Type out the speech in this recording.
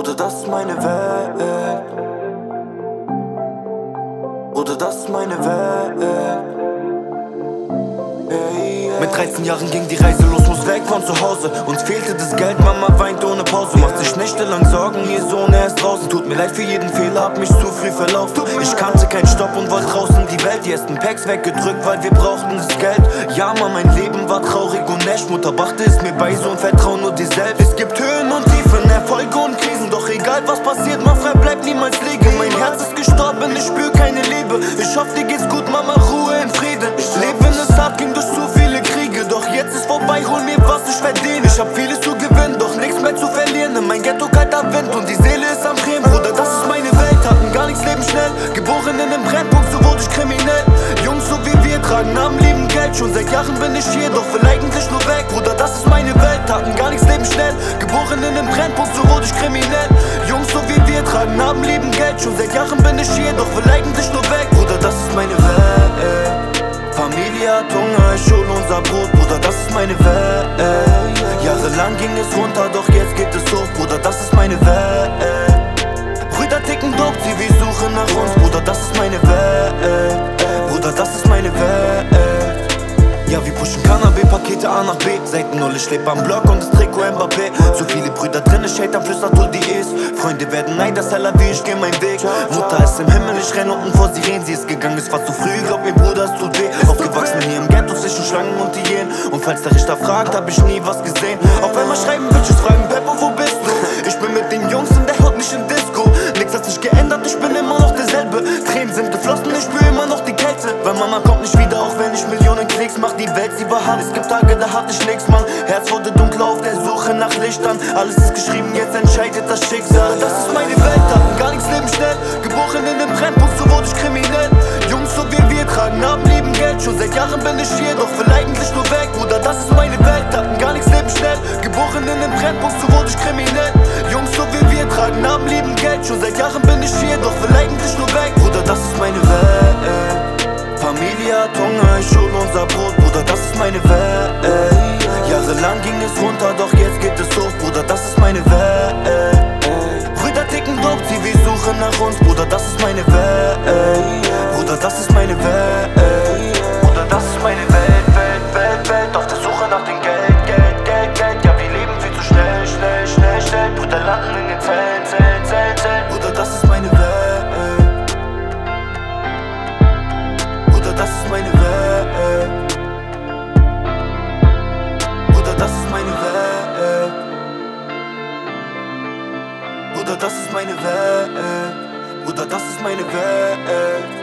Bruder, das ist meine Welt. Bruder, das ist meine Welt. Mit 13 Jahren ging die Reise los, muss weg von zu Hause. Uns fehlte das Geld, Mama weint ohne Pause. Macht sich nächtelang Sorgen, ihr Sohn, er ist draußen. Tut mir leid für jeden Fehler, hab mich zu früh verlaufen. Ich kannte keinen Stopp und wollte raus in die Welt. Die ersten Packs weggedrückt, weil wir brauchten das Geld. Ja, Mann, mein Leben war traurig und echt. Mutter brachte es mir bei, Sohn, vertrau nur dir selbst. Es gibt Höhen und Tiefen, Erfolge und Krisen. Doch egal was passiert, man frei bleibt niemals liegen. Mein Herz ist gestorben, ich spür keine Liebe. Ich hoffe, dir geht's gut, Mama, Ruhe in Frieden. Ich lebe, wenn es hart ging durch zu viele Kriege. Doch jetzt ist vorbei, hol mir was ich verdiene. Ich hab vieles zu gewinnen, doch nichts mehr zu verlieren. In mein Ghetto kalter Wind und die Seele ist am Frieren. Bruder, das ist meine Welt, hatten gar nichts, leben schnell. Geboren in einem Brennpunkt, so wurde ich kriminell. Jungs so wie wir tragen Namen, lieben Geld. Schon seit Jahren bin ich hier, doch will eigentlich nur weg. Bruder, das ist meine Welt, hatten gar nichts, leben schnell. Geboren in einem Brennpunkt, so wurde ich kriminell. Jungs so wie wir tragen Namen, lieben Geld. Schon seit Jahren bin ich hier, doch will eigentlich nur weg. Bruder, das ist meine Welt. Familie hat Hunger, ich hol unser Brot, Bruder, das ist meine Welt. Jahrelang ging es runter, doch jetzt geht es hoch, Bruder, das ist meine Welt. Brüder ticken dope, sie wie suchen nach uns, Bruder, das ist meine Welt. Bruder, das ist meine Welt. Ja, wir pushen Cannabis-Pakete A nach B. Seit 0, ich leb am Block und das Trikot Mbappé. So viele Brüder drin, ich hate am flüstert du die ist. Freunde werden nein, das heller wie ich geh meinen Weg. Mutter ist im Himmel, ich renn unten vor Sirenen. Sie ist gegangen, es war zu früh, glaub mir Bruder, es tut weh. Aufgewachsen hier im Ghetto zwischen Schlangen und Hyänen. Und falls der Richter fragt, hab ich nie was gesehen. Auf einmal schreiben Bitches, fragen Peppo, wo bist du? Ich bin mit den Jungs in der Haut, nicht in Disco. Nix hat sich geändert, ich bin immer noch derselbe. Tränen sind geflossen, ich spür immer noch die Kälte. Weil Mama kommt nicht wieder, auch wenn ich Millionen Klicks mach. Die Welt, sie war hart, es gibt Tage, da hatte ich nix, Mann. Herz wurde dunkler auf der Suche nach Lichtern. Alles ist geschrieben, jetzt entscheidet das Schicksal. Das ist meine Welt, hatten gar nichts, leben schnell. Geboren in einem Brennpunkt, so wurde ich kriminell. Jungs so wie wir tragen Namen, lieben Geld. Schon seit Jahren bin ich hier, doch will eigentlich nur weg. Bruder, das ist meine Welt, hatten gar nichts, leben schnell. Geboren in einem Brennpunkt, so wurde ich kriminell. Jungs so wie wir tragen Namen, lieben Geld. Schon seit Jahren bin ich hier, doch will eigentlich nur weg. Bruder, das ist meine Welt. Familie hat Hunger, ich hol unser Brot, Bruder, das ist meine Welt. Jahrelang ging es runter, doch jetzt geht es hoch, Bruder, das ist meine Welt. Brüder ticken dope, sie wie suchen nach uns, Bruder, das ist meine Welt. Bruder, das ist meine Welt. Bruder, das ist meine Welt, Welt, Welt, Welt. Auf der Suche nach dem Geld, Geld, Geld, Geld. Ja, wir leben viel zu schnell, schnell, schnell, schnell. Brüder landen in den Zellen, Zellen, Zellen, Zellen. Bruder, das ist meine Welt. Das ist meine Welt. Bruder, das ist meine Welt. Bruder, das ist meine Welt. Bruder, das ist meine Welt.